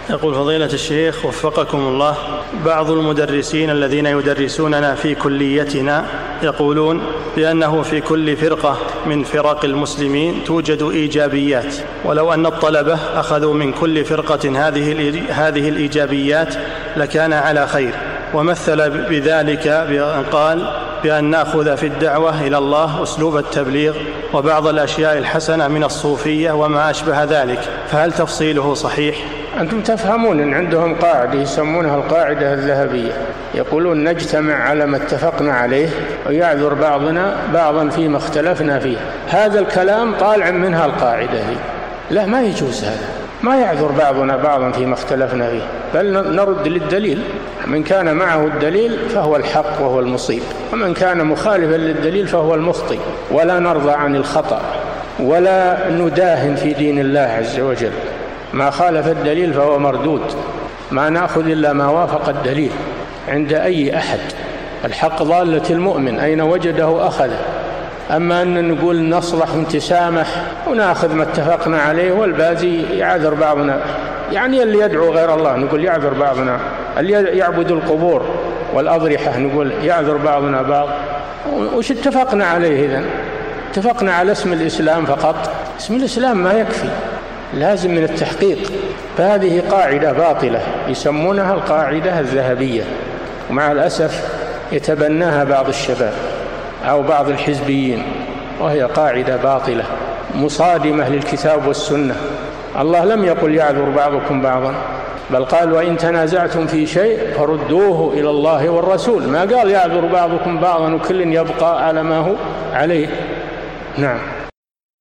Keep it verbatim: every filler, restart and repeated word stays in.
يقول فضيلة الشيخ وفقكم الله، بعض المدرسين الذين يدرسوننا في كليتنا يقولون بأنه في كل فرقة من فرق المسلمين توجد إيجابيات، ولو أن الطلبة أخذوا من كل فرقة هذه هذه الإيجابيات لكان على خير، ومثل بذلك بأن قال بأن نأخذ في الدعوة إلى الله أسلوب التبليغ وبعض الأشياء الحسنة من الصوفية وما أشبه ذلك، فهل تفصيله صحيح؟ أنتم تفهمون أن عندهم قاعدة يسمونها القاعدة الذهبية، يقولون نجتمع على ما اتفقنا عليه ويعذر بعضنا بعضا فيما اختلفنا فيه. هذا الكلام طالع منها القاعدة دي، لا ما يجوز هذا، ما يعذر بعضنا بعضا فيما اختلفنا فيه، بل نرد للدليل، من كان معه الدليل فهو الحق وهو المصيب، ومن كان مخالفا للدليل فهو المخطئ، ولا نرضى عن الخطأ ولا نداهن في دين الله عز وجل. ما خالف الدليل فهو مردود، ما نأخذ إلا ما وافق الدليل عند أي أحد. الحق ضالة المؤمن، أين وجده أخذه. أما أن نقول نصلح ونتسامح ونأخذ ما اتفقنا عليه والباقي يعذر بعضنا، يعني اللي يدعو غير الله نقول يعذر بعضنا، اللي يعبد القبور والأضرحة نقول يعذر بعضنا بعض. وش اتفقنا عليه إذن؟ اتفقنا على اسم الإسلام فقط، اسم الإسلام ما يكفي، لازم من التحقيق. فهذه قاعدة باطلة يسمونها القاعدة الذهبية، ومع الأسف يتبناها بعض الشباب أو بعض الحزبيين، وهي قاعدة باطلة مصادمة للكتاب والسنة. الله لم يقل يعذر بعضكم بعضا، بل قال وإن تنازعتم في شيء فردوه إلى الله والرسول، ما قال يعذر بعضكم بعضا وكل يبقى على ما هو عليه. نعم.